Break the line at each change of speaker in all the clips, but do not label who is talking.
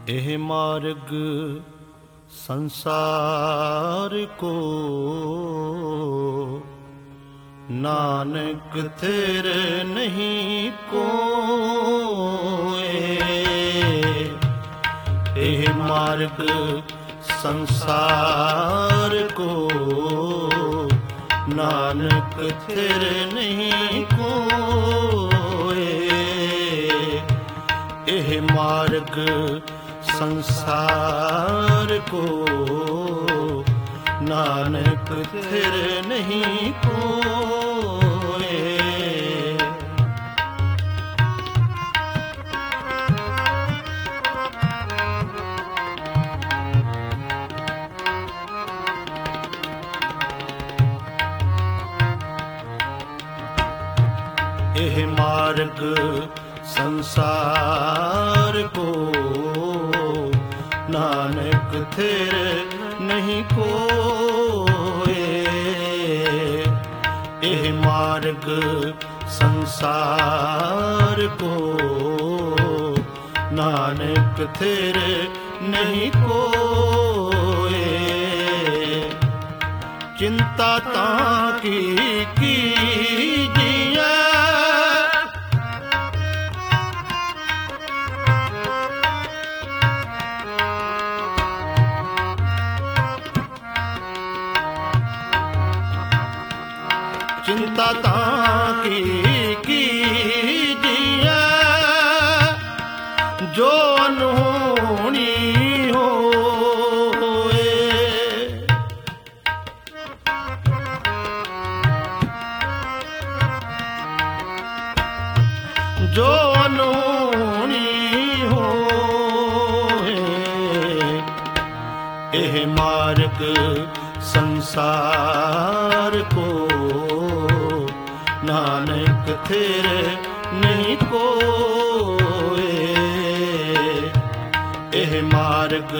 ਇਹ ਮਾਰਗ ਸੰਸਾਰ ਕੋ ਨਾਨਕ ਤੇਰੇ ਨਹੀਂ ਕੋਏ। ਇਹ ਮਾਰਗ ਸੰਸਾਰ ਕੋ ਨਾਨਕ ਤੇਰੇ ਨਹੀਂ ਕੋਏ। ਇਹ ਮਾਰਗ ਸੰਸਾਰ ਕੋ ਨਾਨਕ ਤੇਰੇ ਨਹੀਂ ਕੋਏ। ਇਹ ਮਾਰਗ ਸੰਸਾਰ ਕੋ ਨਾਨਕ ਤੇਰੇ ਨਹੀਂ ਕੋਏ। ਇਹ ਮਾਰਗ ਸੰਸਾਰ ਕੋ ਨਾਨਕ ਤੇਰੇ ਨਹੀਂ ਕੋਏ। ਚਿੰਤਾ ਤਾਂ ਕੀ ਕੀਜੀਐ ਚਿੰਤਾ ਤਾਂ ਕੀ ਕੀਜੀਐ ਜੋ ਅਨਹੋਣੀ ਹੋਏ। ਜੋ ਅਨਹੋਣੀ ਹੋਏ। ਇਹ ਮਾਰਗ ਸੰਸਾਰ ਕੋ ਨਾਨਕ ਤੇਰੇ ਨਹੀਂ ਕੋਏ। ਇਹ ਮਾਰਗ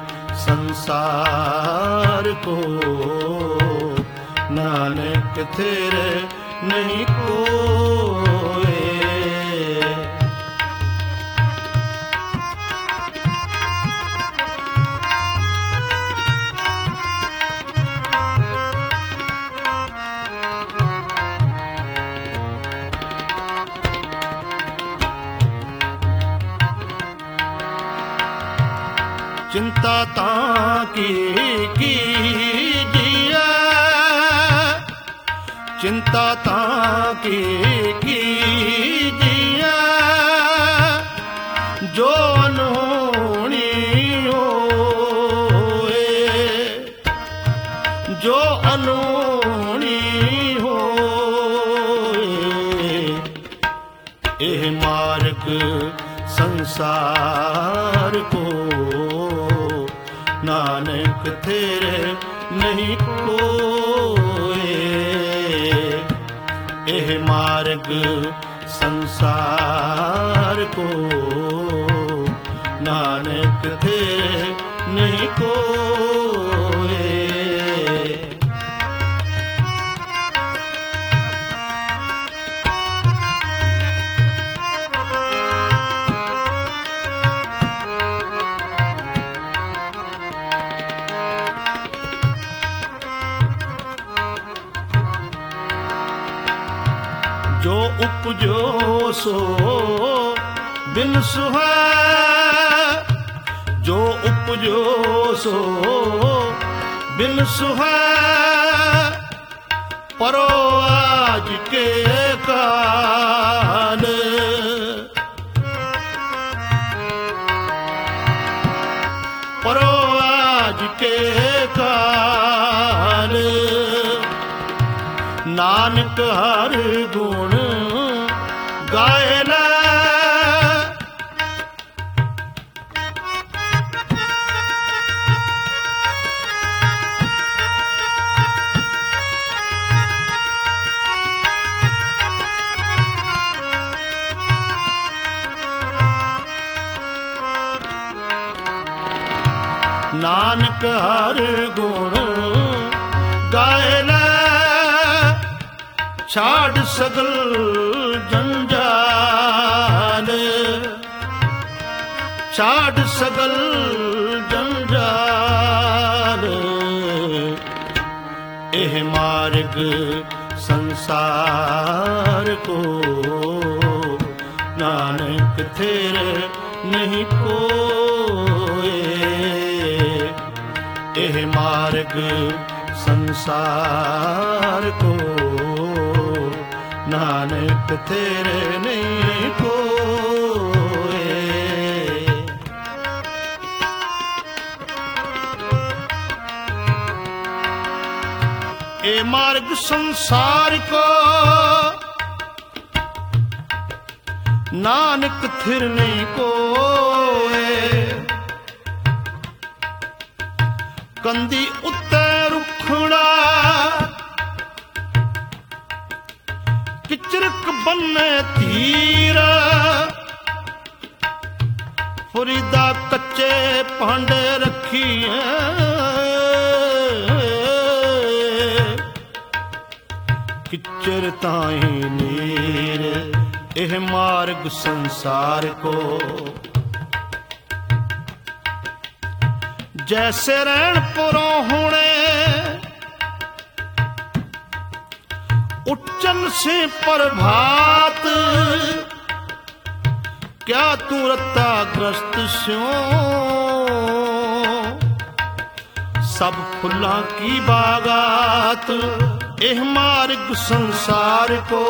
ਸੰਸਾਰ ਕੋ ਨਾਨਕ ਤੇਰੇ ਨਹੀਂ ਕੋਏ। ਚਿੰਤਾ ਤਾਂ ਕੀ ਕੀਜੀਐ ਚਿੰਤਾ ਤਾਂ ਕੀ ਕੀਜੀਐ ਜੋ ਅਨਹੋਣੀ ਹੋਏ। ਜੋ ਅਨਹੋਣੀ ਹੋਏ। ਇਹ ਮਾਰਗ ਸੰਸਾਰ ਕੋ ਨਾਨਕ ਤੇਰੇ ਨਹੀਂ ਕੋਏ। ਇਹ ਮਾਰਗ ਸੰਸਾਰ ਕੋ ਨਾਨਕ ਤੇਰੇ ਨਹੀਂ ਕੋਏ। ਜੋ ਉਪਜੋ ਸੋ ਬਿਨ ਸੁਹੈ। ਜੋ ਉਪਜੋ ਸੋ ਬਿਨ ਸੁਹੈ। ਪਰੋ ਆਜ ਕੇ ਕਾਲ। ਪਰੋ ਆਜ ਕੇ ਕਾਲ। ਨਾਨਕ ਹਰ ਗੁਣ ਗਾਏ ਲੈ। ਨਾਨਕ ਹਰ ਗੁਣ ਗਾਏ ਲੈ। ਛਾੜ ਸਗਲ ਜੰਜਾਲ। छाड़ सगल जंजाल। एह मार्ग संसार को नानक तेरे नहीं कोए। एह मार्ग संसार को नानक तेरे नहीं कोए। ए मार्ग संसार को नानक थिर नहीं कोए। कंदी उत्ते रुखड़ा किचरक बन्ने तीर। फरीदा कच्चे भांडे रखिए किचर ताई नीर। एह मार्ग संसार को जैसे रैन पुरों होने उच्चन से प्रभात। क्या तू रत्ता ग्रस्त स्यों सब फुल्लां की बागात। एह मार्ग संसार को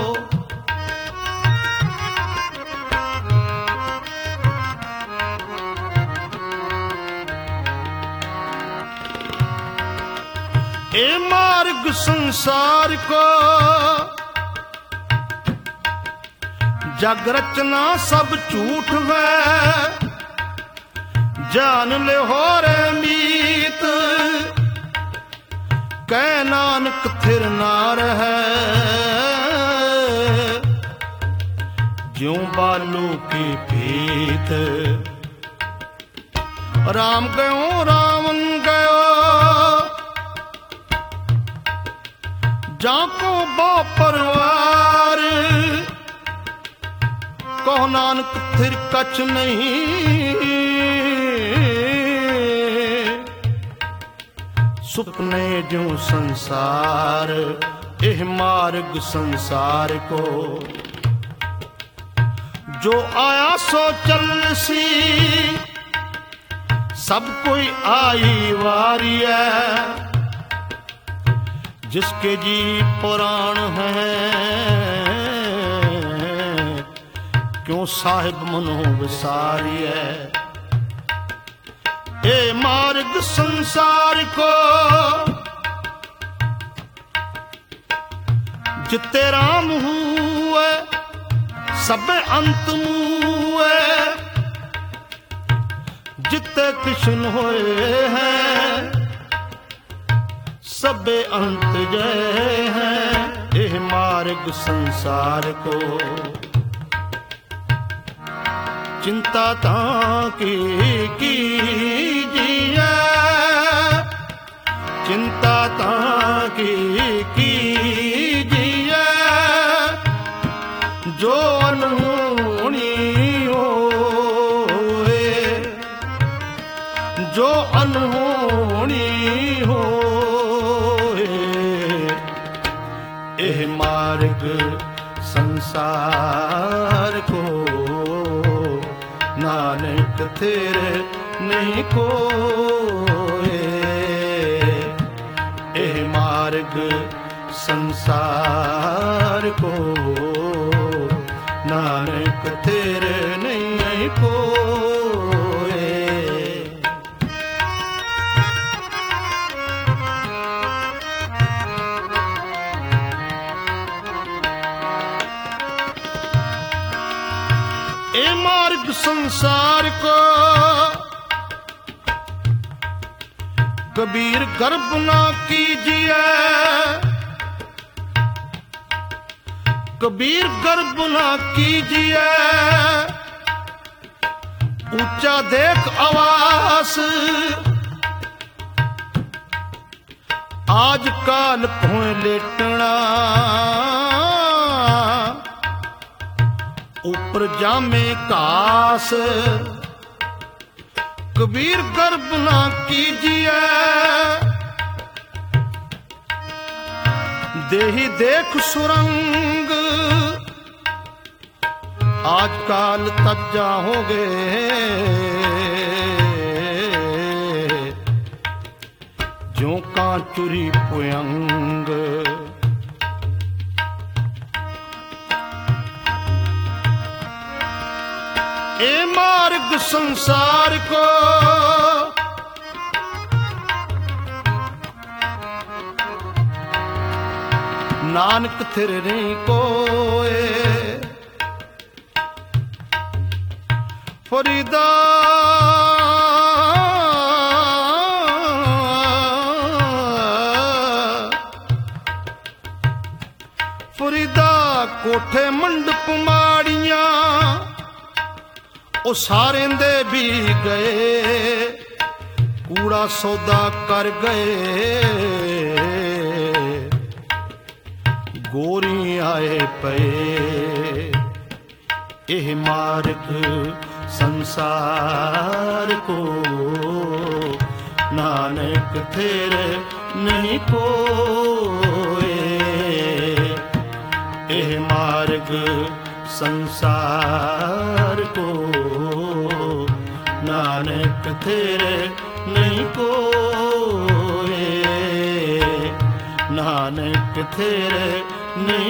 ए मार्ग संसार को जग रचना सब झूठ है। जान ले हो रे मीत कै नानक थिर ना रहे। ज्यों बालू की भीत राम गयो रावण गयो। जाको बो परवार कहो नानक थिर कछ नहीं। सुपने जो संसार एह मार्ग संसार को जो आया सो चल सी। सब कोई आई वारी है जिसके जी पुराण है। क्यों साहिब मनो विसारी है। ए मार्ग संसार को जिते राम हुए सब अंत मुए। जिते कृष्ण होए हैं सबे अंत जय हैं। एह मार्ग संसार को चिंता ताकी कीजिए। चिंता ताकी कीजिए जो अनहोनी होए। जो अनहोनी होए। एह मार्ग संसार को नानक तेरे नहीं कोए। एह मार्ग संसार को नानक तेरे नहीं कोए। ए मार्ग संसार को कबीर गर्भ ना कीजिए। कबीर गर्भ ना कीजिए। ऊंचा देख आवास आज काल भोए लेटना। ऊपर जामे कास कबीर गर्भ ना कीजिए, देही देख सुरंग, आजकल तज्जा हो गए, ज्यों का चुरी पुयंग। ए मार्ग संसार को नानक थिर नहीं कोए, फरीदा फरीदा कोठे मंडप माड़ियां, ਉਹ ਸਾਰਿਆਂ ਦੇ ਵੀ ਗਏ, ਕੂੜਾ ਸੌਦਾ ਕਰ ਗਏ, ਗੋਰੀ ਆਏ ਪਏ। ਇਹ ਮਾਰਗ ਸੰਸਾਰ ਕੋ ਨਾਨਕ ਤੇਰੇ ਨਹੀਂ ਕੋਏ। ਇਹ ਮਾਰਗ संसार को नानक तेरे नहीं कोए, नानक तेरे नहीं